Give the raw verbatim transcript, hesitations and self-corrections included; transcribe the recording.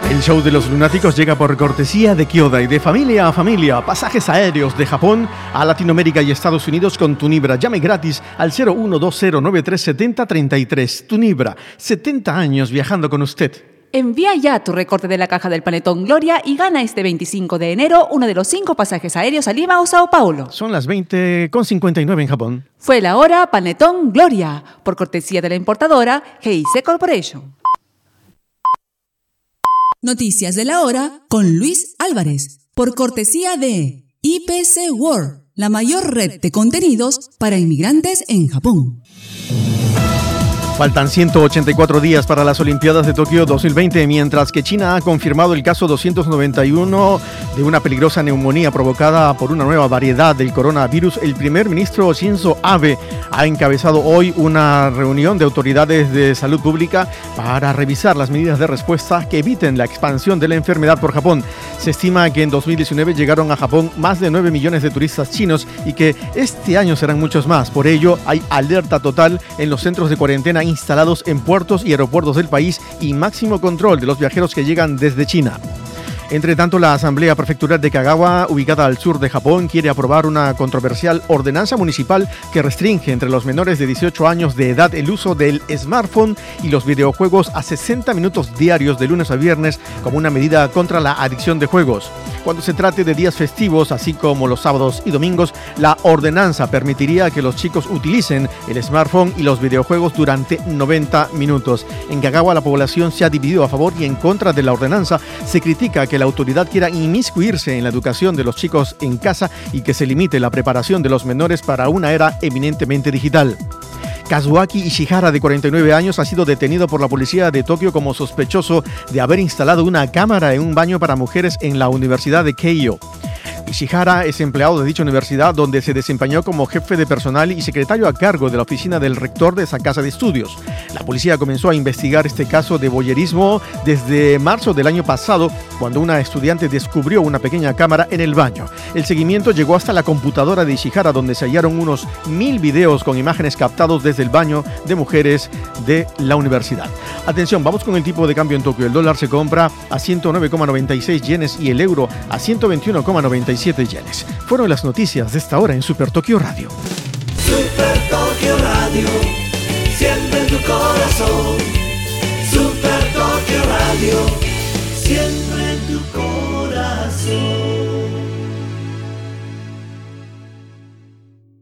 El show de los lunáticos llega por cortesía de Kyodai, de familia a familia, pasajes aéreos de Japón a Latinoamérica y Estados Unidos con Tunibra. Llame gratis al cero uno dos cero nueve tres siete cero tres tres. Tunibra, setenta años viajando con usted. Envía ya tu recorte de la caja del Panetón Gloria y gana este veinticinco de enero uno de los cinco pasajes aéreos a Lima o Sao Paulo. Son las veinte con cincuenta y nueve en Japón. Fue la hora Panetón Gloria, por cortesía de la importadora Heisei Corporation. Noticias de la hora con Luis Álvarez, por cortesía de I P C World, la mayor red de contenidos para inmigrantes en Japón. Faltan ciento ochenta y cuatro días para las Olimpiadas de Tokio dos mil veinte, mientras que China ha confirmado el caso doscientos noventa y uno de una peligrosa neumonía provocada por una nueva variedad del coronavirus. El primer ministro Shinzo Abe ha encabezado hoy una reunión de autoridades de salud pública para revisar las medidas de respuesta que eviten la expansión de la enfermedad por Japón. Se estima que en dos mil diecinueve llegaron a Japón más de nueve millones de turistas chinos y que este año serán muchos más. Por ello, hay alerta total en los centros de cuarentena instalados en puertos y aeropuertos del país y máximo control de los viajeros que llegan desde China. Entre tanto, la Asamblea Prefectural de Kagawa, ubicada al sur de Japón, quiere aprobar una controversial ordenanza municipal que restringe entre los menores de dieciocho años de edad el uso del smartphone y los videojuegos a sesenta minutos diarios de lunes a viernes como una medida contra la adicción de juegos. Cuando se trate de días festivos, así como los sábados y domingos, la ordenanza permitiría que los chicos utilicen el smartphone y los videojuegos durante noventa minutos. En Kagawa, la población se ha dividido a favor y en contra de la ordenanza. Se critica que la autoridad quiera inmiscuirse en la educación de los chicos en casa y que se limite la preparación de los menores para una era eminentemente digital. Kazuaki Ishihara, de cuarenta y nueve años, ha sido detenido por la policía de Tokio como sospechoso de haber instalado una cámara en un baño para mujeres en la Universidad de Keio. Ishihara es empleado de dicha universidad, donde se desempeñó como jefe de personal y secretario a cargo de la oficina del rector de esa casa de estudios. La policía comenzó a investigar este caso de voyerismo desde marzo del año pasado, cuando una estudiante descubrió una pequeña cámara en el baño. El seguimiento llegó hasta la computadora de Ishihara, donde se hallaron unos mil videos con imágenes captados desde el baño de mujeres de la universidad. Atención, vamos con el tipo de cambio en Tokio. El dólar se compra a ciento nueve coma noventa y seis yenes y el euro a ciento veintiuno coma noventa y siete yenes. Fueron las noticias de esta hora en Super Tokio Radio.